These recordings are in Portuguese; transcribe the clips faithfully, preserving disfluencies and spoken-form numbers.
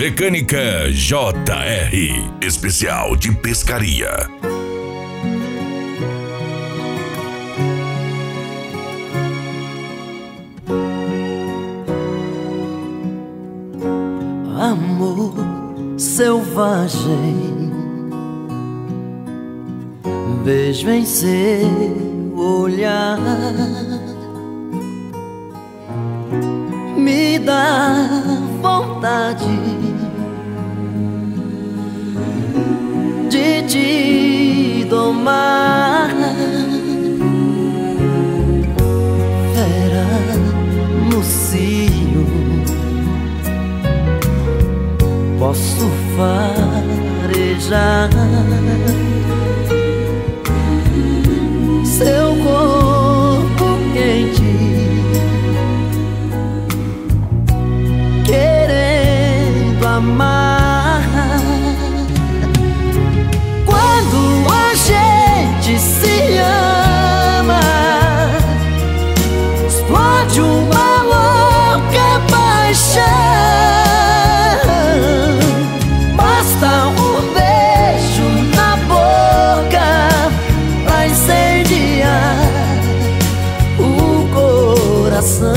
Mecânica J R, especial de pescaria. Amor selvagem, vejo em seu olhar, me dá vontade de te domar. Fera no cio, posso farejar seu corpo quente, querendo amar. Quando a gente se ama, explode uma louca paixão. Basta um beijo na boca pra incendiar o coração.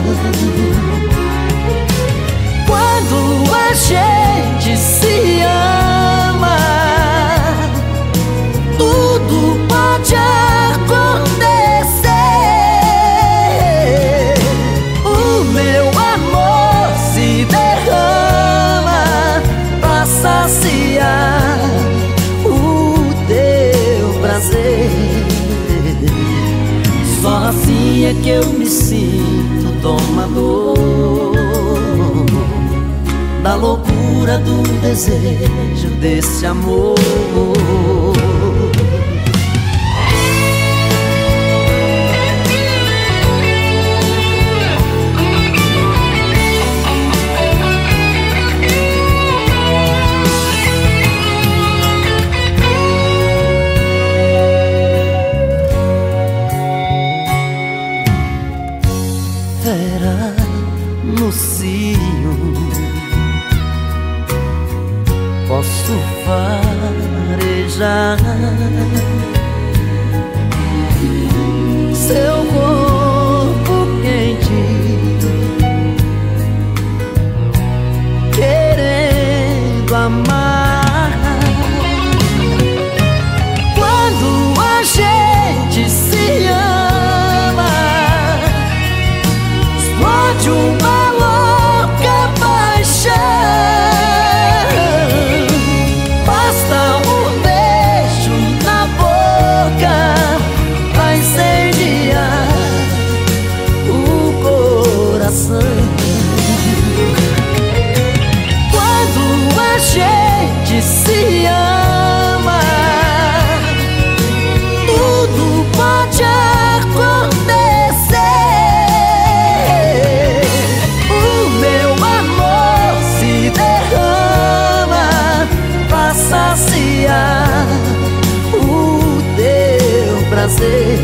Quando a gente se ama, tudo pode acontecer. O meu amor se derrama pra saciar o teu prazer. Só assim é que eu me sinto domador da loucura do desejo desse amor. Fera no cio, posso farejar seu corpo quente, querendo amar. Quando a gente se ama, explode uma louca paixão. Basta um beijo na boca pra incendiar o coração. Quando a gente se ama, tudo pode acontecer. O meu amor se derrama pra saciar o teu prazer.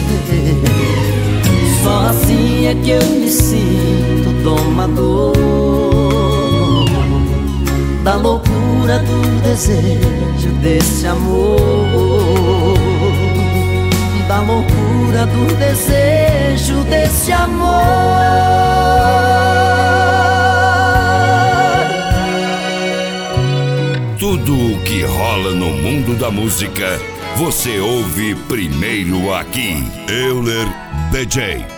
Só assim é que eu me sinto domador da loucura do desejo desse amor. Da loucura do desejo desse amor. Tudo o que rola no mundo da música, você ouve primeiro aqui. Euler D J.